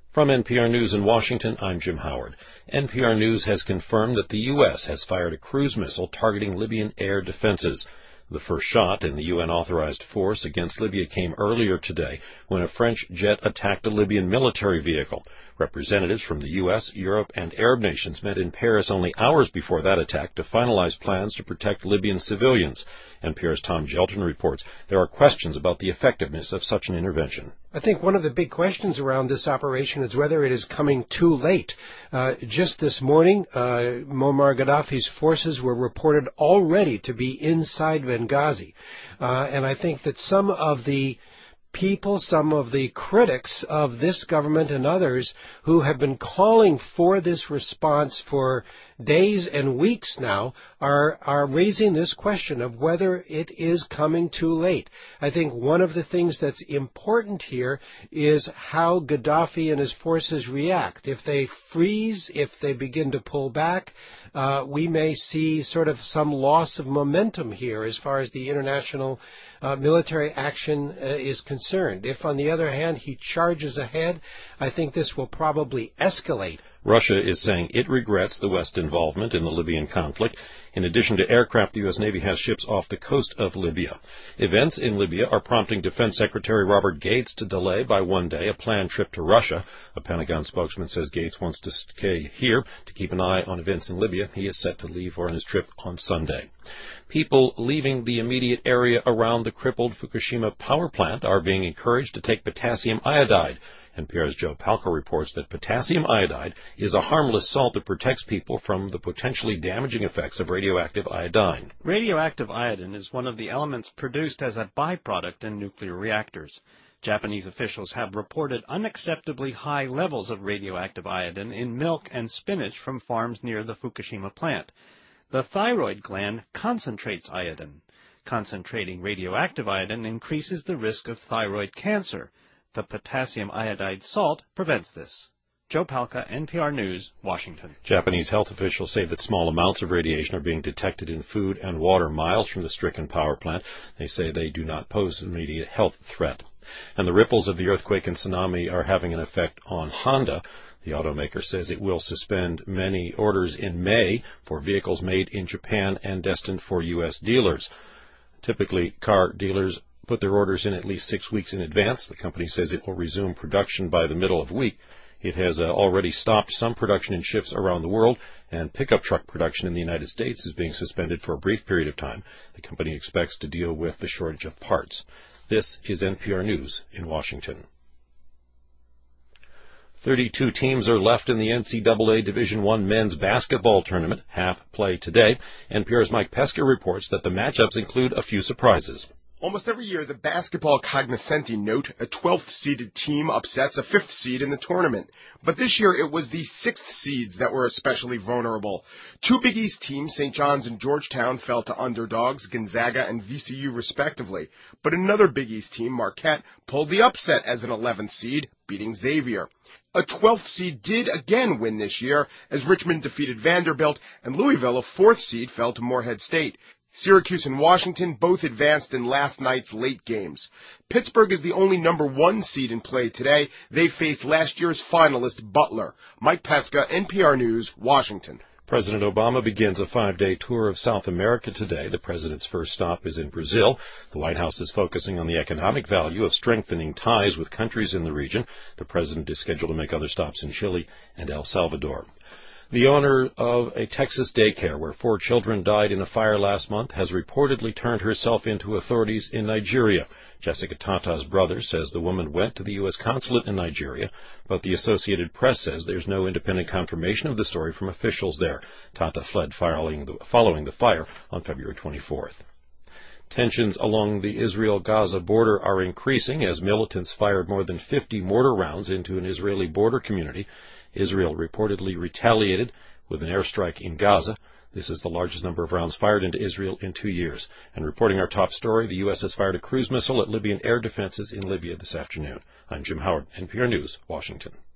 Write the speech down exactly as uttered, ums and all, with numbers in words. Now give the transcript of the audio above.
From N P R News in Washington, I'm Jim Howard. N P R News has confirmed that the U S has fired a cruise missile targeting Libyan air defenses. The first shot in the U N-authorized force against Libya came earlier today when a French jet attacked a Libyan military vehicle. Representatives from the U S, Europe, and Arab nations met in Paris only hours before that attack to finalize plans to protect Libyan civilians. N P R's Tom Gelton reports there are questions about the effectiveness of such an intervention. I think one of the big questions around this operation is whether it is coming too late. Uh, just this morning, uh, Muammar Gaddafi's forces were reported already to be inside Benghazi. Uh, and I think that some of the people, some of the critics of this government and others who have been calling for this response for days and weeks now are are raising this question of whether it is coming too late. I think one of the things that's important here is how Gaddafi and his forces react. If they freeze, if they begin to pull back, uh, we may see sort of some loss of momentum here as far as the international uh, military action uh, is concerned. If, on the other hand, he charges ahead, I think this will probably escalate. Russia is saying it regrets the West's involvement in the Libyan conflict. In addition to aircraft, the U S Navy has ships off the coast of Libya. Events in Libya are prompting Defense Secretary Robert Gates to delay by one day a planned trip to Russia. A Pentagon spokesman says Gates wants to stay here to keep an eye on events in Libya. He is set to leave on his trip on Sunday. People leaving the immediate area around the crippled Fukushima power plant are being encouraged to take potassium iodide. N P R's Joe Palca reports that potassium iodide is a harmless salt that protects people from the potentially damaging effects of radioactive iodine. Radioactive iodine is one of the elements produced as a byproduct in nuclear reactors. Japanese officials have reported unacceptably high levels of radioactive iodine in milk and spinach from farms near the Fukushima plant. The thyroid gland concentrates iodine. Concentrating radioactive iodine increases the risk of thyroid cancer. The potassium iodide salt prevents this. Joe Palca, N P R News, Washington. Japanese health officials say that small amounts of radiation are being detected in food and water miles from the stricken power plant. They say they do not pose an immediate health threat. And the ripples of the earthquake and tsunami are having an effect on Honda. The automaker says it will suspend many orders in May for vehicles made in Japan and destined for U S dealers. Typically, car dealers put their orders in at least six weeks in advance. The company says it will resume production by the middle of the week. It has uh, already stopped some production in shifts around the world, and pickup truck production in the United States is being suspended for a brief period of time. The company expects to deal with the shortage of parts. This is N P R News in Washington. thirty-two teams are left in the N C double A Division one men's basketball tournament. Half play today. N P R's Mike Pesca reports that the matchups include a few surprises. Almost every year, the basketball cognoscenti note a twelfth-seeded team upsets a fifth seed in the tournament. But this year, it was the sixth seeds that were especially vulnerable. Two Big East teams, Saint John's and Georgetown, fell to underdogs, Gonzaga and V C U respectively. But another Big East team, Marquette, pulled the upset as an eleventh seed, beating Xavier. A twelfth seed did again win this year, as Richmond defeated Vanderbilt, and Louisville, a fourth seed, fell to Morehead State. Syracuse and Washington both advanced in last night's late games. Pittsburgh is the only number one seed in play today. They face last year's finalist Butler. Mike Pesca, N P R News, Washington. President Obama begins a five-day tour of South America today. The president's first stop is in Brazil. The White House is focusing on the economic value of strengthening ties with countries in the region. The president is scheduled to make other stops in Chile and El Salvador. The owner of a Texas daycare where four children died in a fire last month has reportedly turned herself in to authorities in Nigeria. Jessica Tata's brother says the woman went to the U S consulate in Nigeria, but the Associated Press says there's no independent confirmation of the story from officials there. Tata fled following the, following the fire on February twenty-fourth. Tensions along the Israel-Gaza border are increasing as militants fired more than fifty mortar rounds into an Israeli border community. Israel reportedly retaliated with an airstrike in Gaza. This is the largest number of rounds fired into Israel in two years. And reporting our top story, the U S has fired a cruise missile at Libyan air defenses in Libya this afternoon. I'm Jim Howard, N P R News, Washington.